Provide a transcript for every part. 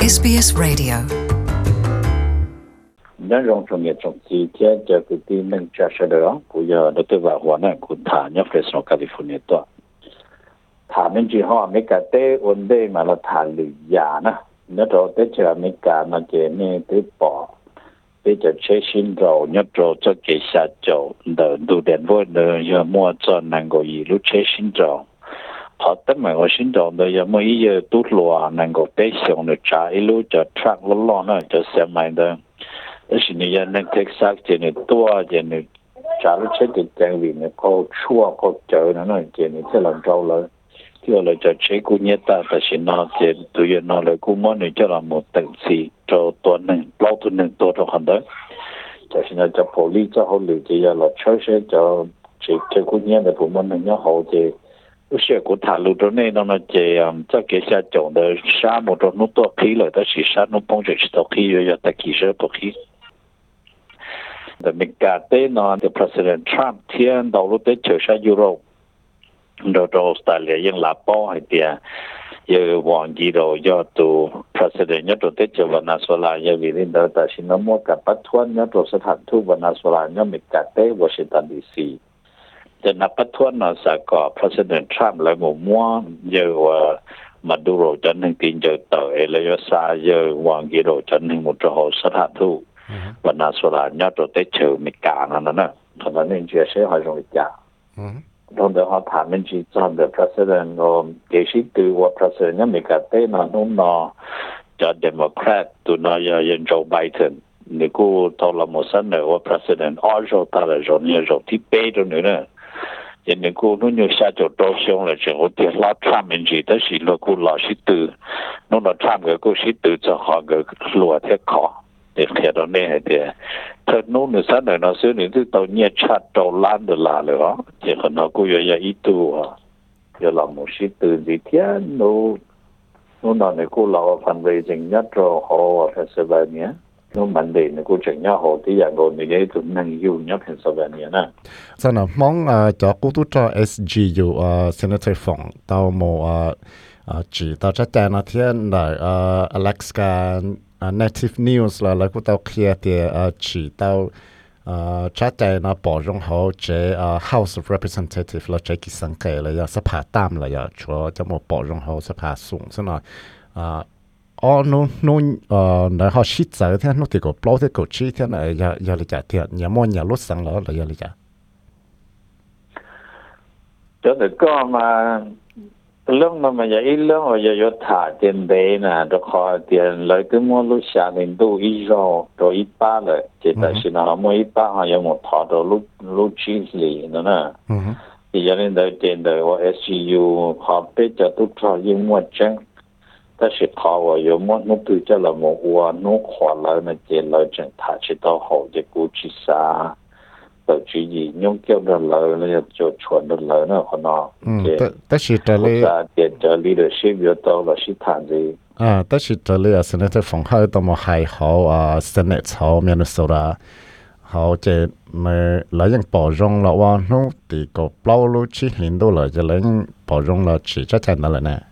SBS Radio. Nhân rong trong nghiệp trong chi tiết cho cái tin nâng trả sẽ đó, bây giờ nó tôi vào hoàn này cũng thả nhóc Fresno California đó. Thả mình chỉ họ mấy cái tế vấn đề mà là thả lì giả nè, nó rồi tế chờ mấy cái mà chế nên tế bỏ, tế chờ chế xin rồi, nhớ rồi cho cái xa chỗ, đỡ đủ đèn vô đỡ giờ mua cho nàng gọi gì lúc chế xin rồi. Họ tất mà gọi xin rồi, đỡ giờ mới giờ tút lùa nàng gọi tế xong được trả ý lúc cho track lô lô nè, cho xe máy đỡ. Đó là những cái Texas thì nó tua thì nó trả lúc chết thì trang vì nó có chua có chợ nó thì nó sẽ làm trâu lại thì là cho chế cũng nhớ ta thì nó thì tụi nó là cũng muốn cho là một tầng gì cho tuần này lâu tuần này tôi cho hắn đấy thì nó cho police cho họ lựa thì là chơi sẽ cho chế cũng nhớ là cũng muốn nhớ họ thì lúc xưa cũng thả lụt rồi này nó chỉ cho cái xe chọn được xa một trong nút to khí rồi đó chỉ xa nút bông chỉ to khí rồi ta kỳ sẽ to khí. The Mikate nó the President Trump thiên đầu lúc tới trở sang Europe rồi Australia nhưng là bao hay tiệt giờ hoàng gì rồi do tụ President nhất rồi tới trở Venezuela giờ vì nên đó ta xin nó mua cả bắt thuần nhất rồi sẽ thành thu Venezuela nhất Mikate Washington DC cho nên bắt thuần nó sẽ có President Trump lại một mua giờ Maduro cho nên tin giờ tới là xa giờ hoàng gì rồi cho nên một chỗ sẽ thành thu Venezuela nhất rồi tới chờ mình cả nó nè, cho nên chuyện sẽ hỏi rồi cả. Trong đó họ thảo mình chỉ cho the president or cái sĩ từ của president nhất mình cả tới nó cho Democrat tụi nó dân Joe Biden, nếu cô thâu là một sinh nữa của president, ở chỗ ta là chỗ nhiều chỗ tiếp bê rồi nữa nè. Cho nên cô nó nhiều xa chỗ đô xong là chỗ tiền là Trump mình chỉ tới sĩ là cô là sĩ từ, nó là Trump cái cô sĩ từ cho họ cái lùa thế khó. Để khi đó này thì thật nó nữa sáng này nó xưa những thứ tàu nhẹ chặt tàu lan được là nữa thì nó cũng có ý tu giờ làm một sĩ từ gì thế nó này cô là phần về chính nhất rồi họ Pennsylvania nó vấn đề này cô chính nhất họ thì dạng rồi người tụi năng yêu nhất Pennsylvania nè. Sau đó mong cho cô tu cho SGU Senator Phong tàu một chỉ tàu chắc chắn là thiên là Alaska Native News là cũng tao kia thì chỉ tao chắc chắn nó bỏ trong họ chế House of Representatives là chế kỳ sáng kể là sắp hạ tam là cho một bỏ trong họ sắp hạ xuống xong rồi nó họ shit giờ thế nó thì có bao thế có chi thế này giờ là trả tiền nhà mua nhà lót sang đó là giờ là trả cho được có mà lúc mà giờ ít lúc mà giờ thả tiền đấy nè, rồi họ tiền lấy cái mua lúc xa đến đủ ít rồi ít ba rồi, chỉ tại vì nó mua ít ba họ giờ một thọ rồi lúc chín lì nữa nè, thì giờ nên đợi tiền đợi của SGU họ biết cho tôi cho những mua trắng, ta sẽ thọ vào giờ mua nó tự cho là một uổng nó khó lại mà tiền lấy trắng thả chỉ tao hậu để cứu chỉ xa. Chỉ gì nhung kêu được lời là cho chuẩn được lời nó còn nó tất chỉ trả lời tiền trả leadership yếu tố là sĩ thản gì tất chỉ trả lời Senator Phong hơi tao một hai họ Senate họ Minnesota họ chỉ mà lấy những bảo rong làว่าnó thì có bao lâu chỉ hiện đâu là cho lấy bảo rong là chỉ chắc chắn là nè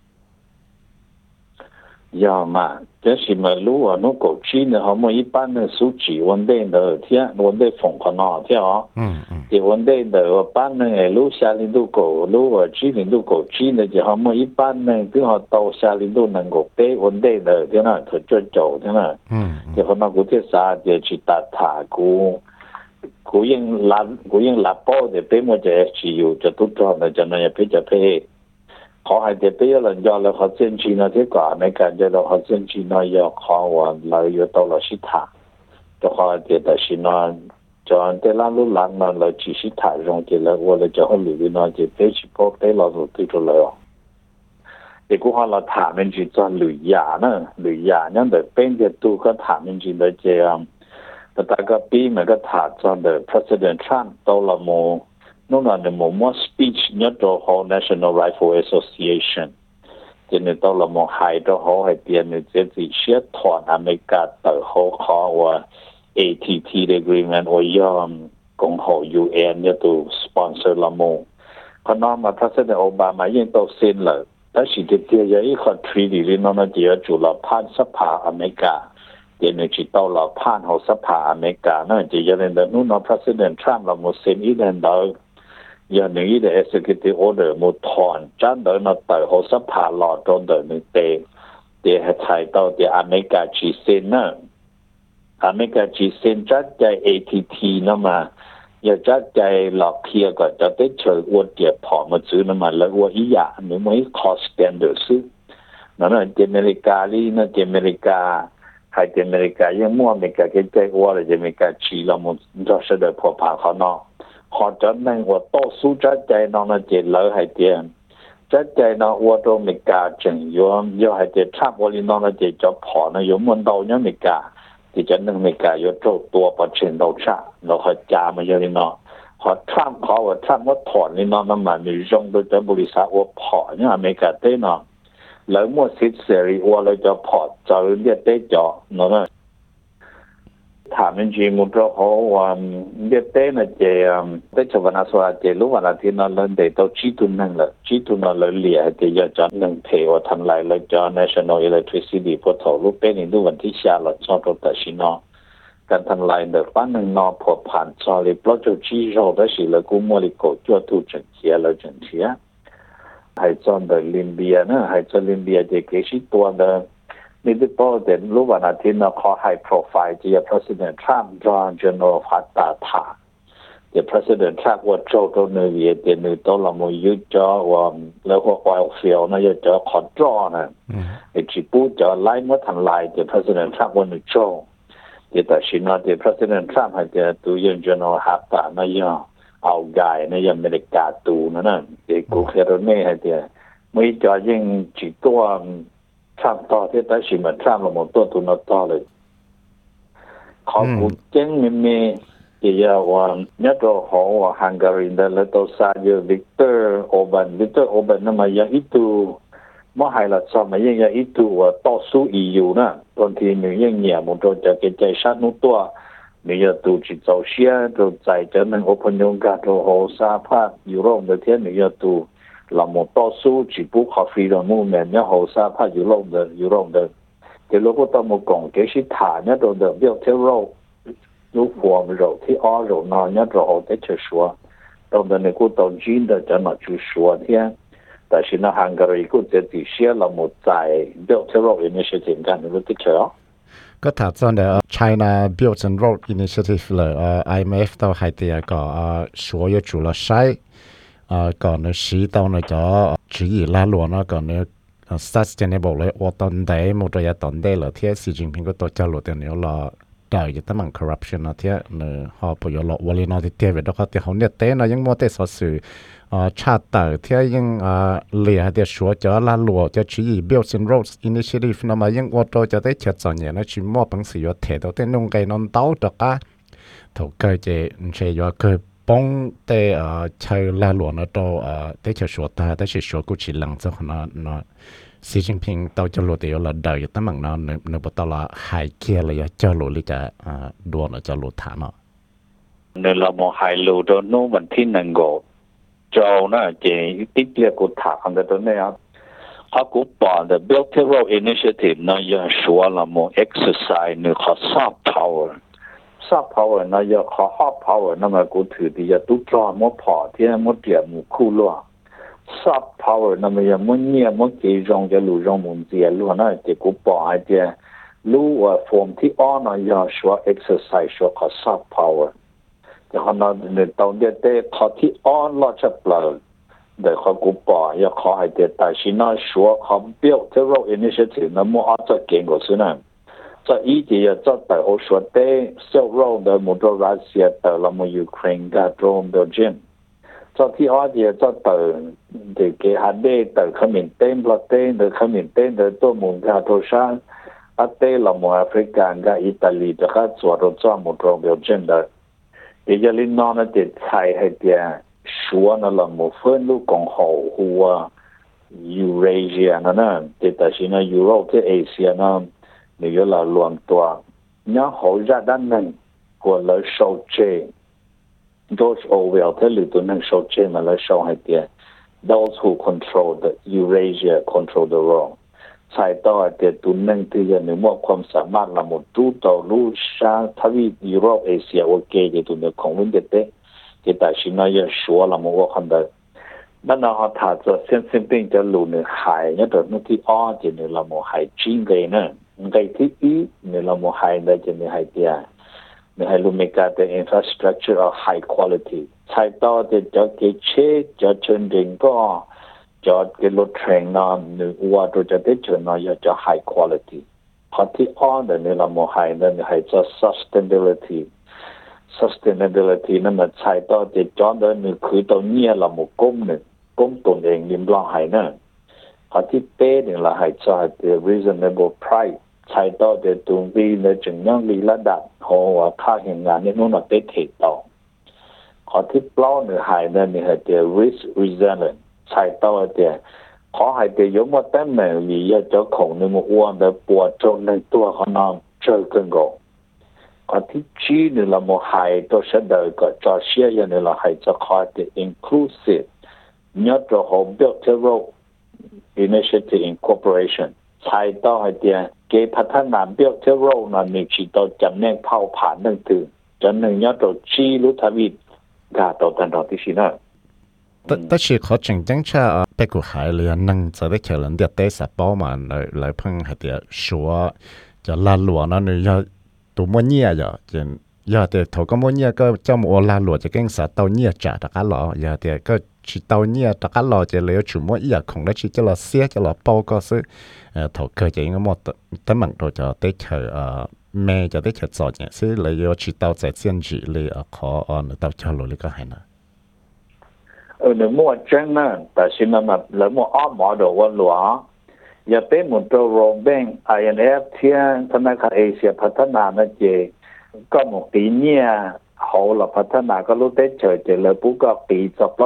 giờ mà这是嘛，如果那狗鸡呢，我们一般的属几温带的天，温带风可能天哦，这温带的我般呢，如夏令度狗，如果吉林度狗鸡呢，就我们一般呢，刚好到夏令度能够带温带的天呐，它就走天呐，就可能古天啥就去打塔古用拉包的，被么子只有就都做呢，就那也比较配。họ hay để bây giờ là do là họ dân trí nó thế cả này cả giờ là họ dân trí nó giờ họ và lại giờ tao là sĩ thả cho họ để tại sĩ nó cho anh thế là lúc làm nó là chỉ sĩ thả rồi thì là hoặc là cho họ lười nó thì bé chỉ có bé là rồi tự cho lợi thì cũng họ là thả mình chỉ cho lười giả nhưng để bên cái tu có thả mình chỉ để cho ta có bị mà có thả cho the President Trump tao là một nó là một speech nhất cho họ National Rifle Association cho nên đó là một hai cho họ hay tiền nên sẽ chỉ xét toàn America từ họ và ATT agreement và cộng hòa UN nhất tu sponsor là một còn nó mà President Obama yên tao xin là 但是这这有一个 treaty 里那就要做了判สภาอเมริกาเดี๋ยวนี้จะต้องเราผ่านของสภาอเมริกานั่นจะยังในนู้นเรา president Trump เราหมดเซ็นอีเดนเราอย่างนี้เดี๋ยว executive order หมดถอนจันเดินเราต่อของสภาหลอดตรงเดินหนึ่งเตะเดี๋ยวให้ไทยต่อเดี๋ยวอเมริกาจีเซ็นนะอเมริกาจีเซ็นจัดใจ ATT นั่นมาอย่าจัดใจหลอกเพียก็จะได้เชิญอวดเดี๋ยวพอมาซื้อน้ำมันแล้วว่าอีหยาหรือไม่ cost standard ซื้อนั่นน่ะเจอเมริกาลีนั่นเจอเมริกาใครเจออเมริกายังมั่วอเมริกาเกใจว่าเลยเจออเมริกาชีเราหมดจะเสด็จพอผ่าเขาเนาะขอจัดนั่งว่าโตสู้จัดใจน้องนั่นเจอเลยให้เจอจัดใจน้องว่าตัวอเมริกาจึงยอมยอมให้เจอทราบว่าลีน้องนั่นเจอจะพอนะยอมมันเดาเนี่ยอเมริกาที่จะนั่งอเมริกายกตัวประเทศเราชาเราขอจามาเยอะลีน้องขอทราบเขาว่าทราบว่าถอนลีน้องน้ำมันมีจงโดยจะบริษัทว่าพอเนี่ยอเมริกาเต้เนาะแล้วมั่วสิทธิ์เสรีว่าเราจะพอจะเรียกได้จ่อเนาะถามจริงๆมุดเราเขาว่าเรียกได้นะเจได้ชาวนาสวาเจรู้ว่านาทีนั้นเราได้ตัวชี้ตุนนั่งละชี้ตุนนั่งเราเลี้ยเจจะจัดหนึ่งเพว่าทันไรเราจะ National Electricity พอถอรูปเป็นดูวันที่ชาเราชอบตัวแต่ชินอการทันไรเด็กวันหนึ่งนอพอผ่านซอลิปลอจะชี้เราได้สิแล้วกูมัวลิโกจวดทุจังเชียเราจังเชียให้จอนเดลิมเบียนะให้จอนลิมเบียจะเกี่ยวตัวเดิมนี่ที่พ่อเด่นรู้ว่านาทีนั้นเขาให้โปรไฟล์ที่ President Trump จอห์นเจโนฟัตตาถาที่ President Trump ว่าโจทย์นี้เวียเดนตัวเราไม่ยุจอว่าแล้วก็ oil field นะจะขอจอนะไอ้จีปูจะไล่มาทันไล่ที่ President Trump ว่าหนึ่งโจที่แต่ชินที่ President Trump ให้ที่ตัวยังเจโนฮัตตานะยังเอาไกนะยังอเมริกาตูนั่นที่กูเคยรู้เนี่ยให้ที่ไม่จะยังจีตัวทำต่อที่ได้ชิมทำลงมาตัวตุนต่อเลยเขาพูดเก่งมีที่ยาวันเนี่ยตัวเขาว่าฮังการีนั่นแล้วตัวซาเยอวิกเตอร์โอบันนั่นมาอย่างอีตูไม่ให้ละสมัยอย่างอีตูว่าต่อสู้EUนะตอนที่หนึ่งอย่างเนี่ยมันตัวจะเกิดใจชัดนู้ตัวนี่จะตัวจิตเจ้าเชียตัวใจจะนั่งอพยพกันตัวโฮซาพายุโรปเดียวนี่จะตัวเราหมดต่อสู้จีบุกคอฟฟี่เราโมเมนต์เนี่ยเขาทราบว่ายุโรปเดินแต่เราก็ต้องมากงเกี่ยวกับฐานเนี่ยเราเดินเบี้ยวเที่ยวโลกลูกหัวเราที่อ้อเรานอนเนี่ยเราเอาแต่เชื่อชัวเราเดินในกูต้องจีนเดินจะมาชูชัวที่แต่ชินะฮังการีกูจะติเชียเราหมดใจเบี้ยวเที่ยวโลกอินิชิทีฟกันรู้ที่เชื่อก็ถามตอนเดียว China Belt and Road Initiative เลยIMF ตัวไฮเตียก็ชัวร์จุลใช้ก่อนเนี่ยสีตอนเนี่ยจะchỉ là luôn nó cònเนี่ย sustainable เลยว่าตอนใดมันจะยังตอนใดเลยที่สีจิ้งผิงก็ตัวจะรู้แต่เนี่ยเราได้ยังตั้งมัน corruption นะที่เนี่ยเขาพยายามวันนี้เราที่เทียบแล้วก็ที่เขาเนี่ยเต้นยังมั่วเต้สอสื่อชาติที่ยังเลี้ยเดี๋ยวชัวจะละลัวจะchỉ Belt and Road Initiative นั่นมายังว่าตัวจะได้เชื่อใจเนี่ยนะchỉมั่วบางสิ่งว่าเทตัวเต้นนุ่งไก่นอนเต้าตะก้าถูกเกิดจะเชื่อว่าเคยป้องแต่ใช้ลาหลวงนะตัวแต่เชื่อชัวตาแต่เชื่อชัวกูชิลังเจ้าขนาดนั้นสีจิ้งผิงตัวจะรู้แต่เราเดินตั้งมั่งนั้นในบทละหายเกียร์เลยจะรู้หรือจะดวงจะรู้ฐานเนาะในเรามองหายรู้ตัวนู้นวันที่หนึ่งก็เจ้าน่ะเจติดเรียกกูถามกันตัวนี้ครับเขากูบอก the Belt and Road Initiative นะยังชัวเรามอง exercise นึกเขา soft power นะอย่าขอ hard power นั่นมากูถือที่จะตุ้จอมดพอที่มดเดียมคู่ล้วน soft power นั่นมันยังมันเนี่ยมันเกี่ยงจะรู้รงมุนเสียล้วนนะที่กูบอกไอ้เจ้ารู้ว่า form ที่อ่อนนะอย่าชัว exercise ชัวขอ soft power แต่ขณะนี้ตอนเดียวแต่ขอที่อ่อนเราจะเปล่าเดี๋ยวขอกูบอกอย่าขอให้เจ้าแต่ชินะชัวขอ build the road initiative นั่นมันอาจจะเก่งกว่าสินะ在以前也做到欧洲的销售的摩托罗西亚的那么乌克兰的中的人，在ที่二也做到这个还得的可缅甸不的可缅甸的多蒙加多山，啊的那么阿非干的意大利的他做到做摩托的人的，也就领导呢的菜还的说呢那么分路共和国Eurasia 呢，这但是呢 Europe 的 Asia 呢。你要来乱多，然后热的人过来收钱，都是欧洲的里头能收钱嘛来收一点， those who control the Eurasia control the world ใช่ต่อเดียตุนนั่งที่จะหนึ่งว่าความสามารถละหมดตู้ต่อรู้ชาทวีปยุโรปเอเชียโอเคจะตุนของรุ่นเด็ดเด็ดแต่ชินายชัวละหมดว่าคนเดียวนั่นเราถ้าจะเส้นเส้นเป็นจะหลุดหายเนี่ยตัวนู้นที่อ้อจะเนี่ยละหมดหายจริงเลยนะไงที่อีเนี่ยละหมดหายได้จะเนี่ยหายเดียเนี่ยให้รู้ไม่การเป็น infrastructure of high quality ใช่ต่อจะเกจจะเชิญเด็กก็จอดเกลรถเทรนนอนหรือว่าตัวจะได้เชิญนอนจะ high quality พอที่อ้อเนี่ยละหมดหายเนี่ยให้จะ sustainability นั่นมันใช่ต่อจะจอดเนี่ยคือตัวเนี่ยละหมดก้มเนี่ยก้มตนเองริมรองหายเนี่ยพอที่เป้เนี่ยละหายจะ reasonable price ใช่ต่อจะตรงนี้เนี่ยจึงยังมีระดับหัวค่าแห่งงานเนี่ยนู้นได้เทต่อพอที่ปล้อเนี่ยหายเนี่ยให้จะ risk resilient ใช่ต่อจะขอให้จะยกมาแต่แม่วิยาเจ้าของเนี่ยมันอ้วนแต่ปวดจนในตัวเขานอนเจอกันก่อนพอที่จีนเนี่ยละมันหายตัวเสด็จก็จะเชื่อเนี่ยละหายจะขอจะ inclusive เนี่ยจะหอบเบิกเทโร initiative incorporation ใช่ต่อให้จะเก็บพัฒนาเบิกเทโรนั่นนี่คือตัวจำแนกเผ่าผ่านนั่นคือจนหนึ่งเนี่ยตัวจีรุทวิทกาตัวตันตัวที่ชินะแต่是เขาจริงๆจะไปกูหายเลยนั่งจะได้เขียนเดียเตสป้อมาเลยเพิ่งให้เดียชัวจะลาหลวนั่นเนี่ยตัวมัวเนี่ยจะอย่าเดียเขาก็มัวเนี่ยก็เจ้ามัวลาหลวจะเก่งสาเตาเนี่ยจ่าตะกันหรออย่าเดียก็ชิเตาเนี่ยตะกันหรอจะเลยชุมมัวอยากของได้ชิจะละเสียจะละเป้าก็ซื้อเขาเคยจะยังหมดแต่มันตัวจะได้เฉยแม่จะได้เฉยสอดเนี่ยซื้อเลยชิเตาใจเสียนจีเลยขออ่อนเตาเช่าเลยก็ให้นะ你莫真呢，但是呢嘛，人莫阿毛的我罗，也被我做罗宾 INF 天，他那个 Asia พัฒนา那些，ก็หมดปีเนี่ยเขาเราพัฒนาก็รู้ได้เฉยๆเลยปุ๊บก็ปี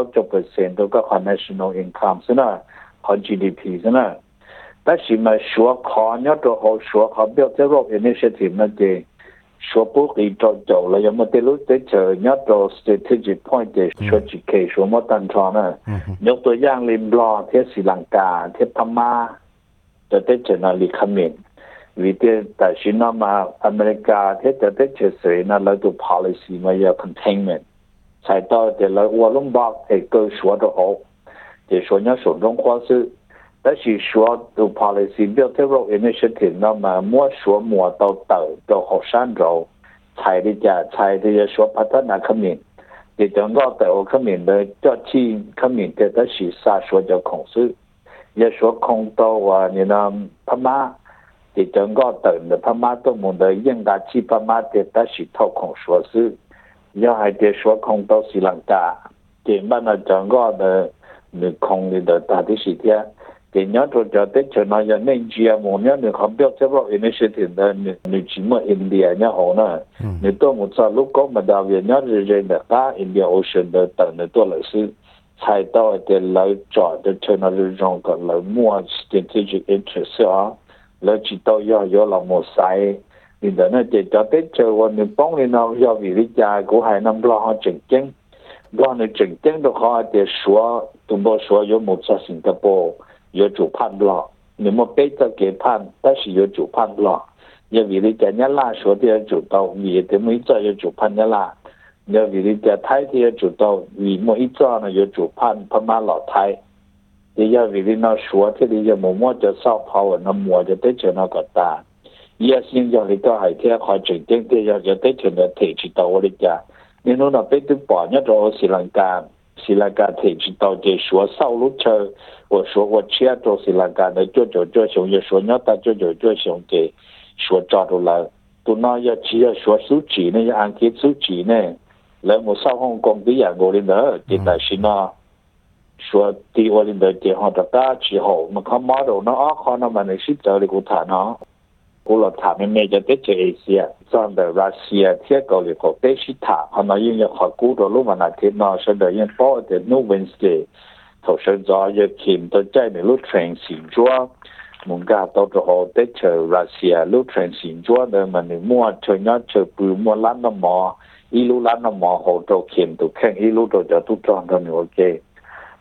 10%ตัวก็ national income ใช่ไหมเขา GDP ใช่ไหมแต่是嘛说考เนี่ยตัวเขา说เขาเบี้ยจะรบ initiative 那些。说不可以做了，要么对路对这要做 strategic point 的说起开说么单窗呢？ยกตัวอย่างริมรอที่ศรีลังกาที่พม่าจะได้เจอนาลีคามินวิธีแต่ชินามาอเมริกาที่จะได้เจอเสนาเราดู policy มาอย่า containment ใช้ต่อเดี๋ยวเราว่าลงบอกไอ้ก็说的好，就说要手中花是。但是说的 policy build up initiative 那么莫说莫到到后山州才的家才的说พัฒนาขมิ้น也整个的ขมิ้น的叫起ขมิ้น的但是啥说叫空是也说空到啊你那พม่า也整个的พม่า都没得应该去พม่า的但是透空说是要还得说空到斯里兰卡这慢慢整个的你空的大的时间thì nhớ rồi cho tới chỗ này giờ nên chia một nhớ được không biết cho bao initiative đó như chỉ mà India nhớ họ nè như tôi một số lúc có mà đào về nhớ rồi được cả India Ocean đó tận này tôi lại sư sai đó thì lại chọn cho chỗ này rồi trong cái lại mua strategic interest đó lại chỉ tôi do là một sai thì đó là chỉ cho tới chỗ mình bóng lên nào do vì lý do của hai năm lo họ chỉnh chính lo này chỉnh chính được họ thì số tụi tôi số có một số Singapore有主判不了，你们背着给判，但是有主判不了。要为了人家拉说的要主刀，为的没做有主判的拉。要为了家台的要主刀，为么一做呢有主判他妈老台。也要为了那说的的要么么就烧跑，那么就得就那个大。也先要你到海天开正经的要得就那提起到我的家，你弄那背的包那着斯里兰卡。斯里兰卡提起到这说烧路车，我说我切到斯里兰卡的做熊，也说要到做熊给说抓住了，都那要只要说数据呢，要按揭数据呢，来我烧香港的人我的呢，现在是呢，说对我的呢，这行大家之后，我看 model 那可能我们是找的个谈啊。กูเราถามไม่จะได้เจอเอเชียตอนเดรัสเซียเที่ยวเกาหลีเขาได้ชิถาเขามายิ่งจะขอกู้ตัวลูกมันอาทิตย์นอเสด็จยังป้อเดนูเวนสเดย์เขาเสด็จยังขิมตัวใจในลูกเทรนสิงจัวมุงกาตัวตัวได้เจอรัสเซียลูกเทรนสิงจัวเดินมันในมั่วเชิญยอดเชิญปืนมั่วล้านน้ำหมออีลูล้านน้ำหมอเขาตัวเข็มตัวแข้งอีลูตัวจะทุกจอนตัวนี้โอเค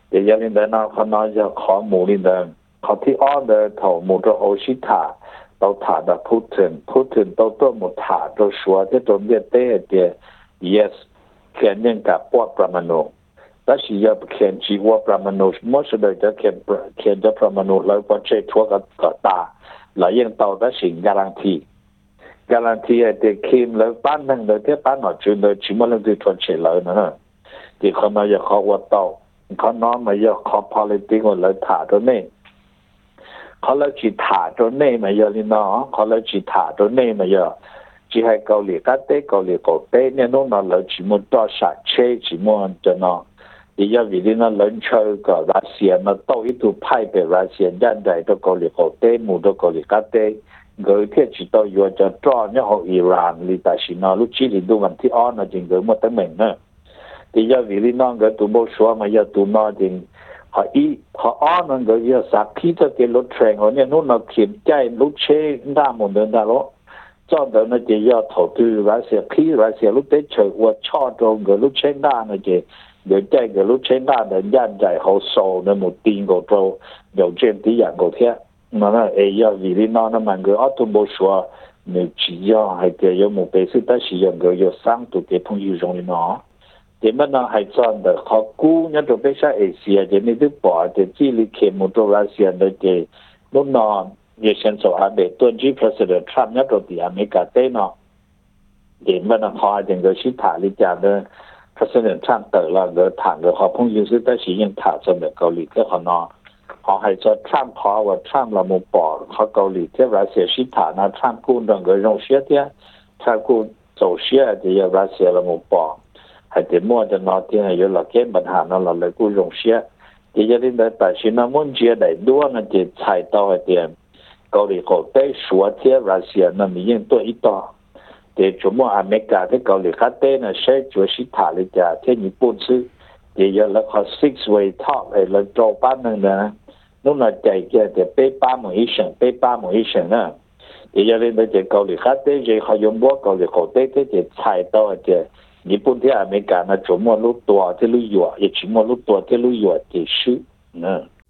เดี๋ยวนี้เดินน้องเขาน้อยจะขอหมูนี่เดินเขาที่อ้อนเดินถอหมูตัวโอชิตาเราถาดพูดถึงตัวหมูถาตัวชัวที่ตัวเบี้ยเต้เดีย yes เขียนยังกับพวกประมาณแล้วสิจะเขียนจีว่าประมาณมั่วสุดเลยจะเขียนจะประมาณแล้วพอเช็คทั่วกับตาแล้วยังต่อได้สิ่งการันตีเด็กคิมแล้วป้านนั่งเลยที่ป้านหน่อยจุนเลยชิมวันที่ทวนเฉลยนะที่เขามาอยากขอวัดต่อเขาน้องมาอยากขอ politics วันเลยถาตัวนี้เขาเลยจีถาตัวนี้มาเยอะเลยเนาะเขาเลยจีถาตัวนี้มาเยอะจีให้เกาหลีกัดเต้เกาหลีกเต้เนี่ยน้องเราเลยชิมวันต่อสักเช่ชิมวันจะเนาะที่จะวิธีนั้นเล่นเชื่อกับรัสเซียมาโต้อีตัวไพ่เป็นรัสเซียยันใดตัวเกาหลีกเต้หมู่ตัวเกาหลีกัดเต้เกิดที่จิตตัวอยู่จะตรอนเนี่ยของอิหร่านลิตาชินาลุจิลิดูมันที่อ้อนจริงเกิดมาตั้งเหม็นเนอะที่จะวิธีนั้นก็ตัวโบชัวมาเยอะตัวนอจริงเขาอ้อนนั่นก็เยอะสักที่จะเกิดรถแทงเขาเนี่ยนู่นเราเขียนใจลุเช่ด้าหมดเดินได้แล้วจอดเดินนั่นจะเยอะถอดตัวรัสเซียพี่รัสเซียลุเตเฉยว่าชอบตรงเกิดลุเช่ด้านั่นจะเดี๋ยวใจเกิดลุเช่ด้าเดินย่านใจเขาโซ่ในหมู่ตีนก็โตเดี๋ยวเจนที่อย่างก็เท่มันน่ะ要为了那么个奥多莫说你只要还得有目标是但是有个有上度的朋友用的喏点么呢还真的好估那都被啥一些的你都把的这里看不到那些的的那呢也先说还没顿居 president Trump 那都的没搞对呢点么呢好点个是他里讲的 president Trump 得了个谈个好朋友是但是用他真的搞里个好呢เขาให้จะทรัมป์ขอว่าทรัมป์เราไม่บอกเขาเกาหลีที่รัสเซียชิฐานะทรัมป์กู้เรื่องเงินลงเสียที่ทรัมป์กู้โซเชียลที่รัสเซียเราไม่บอกให้เดี๋ยวมั่วจะนอนที่ไหนอยู่หลักเกณฑ์ปัญหานั้นเราเลยกู้ลงเสียที่จะได้แต่ชินามุ่งเจียได้ด้วยนั่นจะใช้ต่อเดียเกาหลีเขาได้ชัวที่รัสเซียนั้นมียิ่งตัวอีกต่อเดี๋ยวชั่วโมงอเมริกาที่เกาหลีเขาได้น่ะใช้จัวชิฐาเลยจ้ะที่ญี่ปุ่นซื้อเดี๋ยวแล้วเขา six way talk ไอ้เราโจบ้านนึงนะนู่นน่ะใจแก่แต่เป๊ะป้าหมวยเฉิงนะเดี๋ยวเรื่องเด็กเกาหลีคัดเต้เจเขายมบัวเกาหลีเขาเต้ที่จะใช้ต่อเดี๋ยวญี่ปุ่นที่อเมริกานะชั่วโมงรู้ตัวที่รู้อยู่อีกชั่วโมงรู้ตัวที่รู้อยู่ที่ชื่อนะ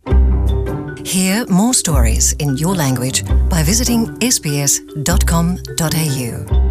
Hear more stories in your language by visiting sbs.com.au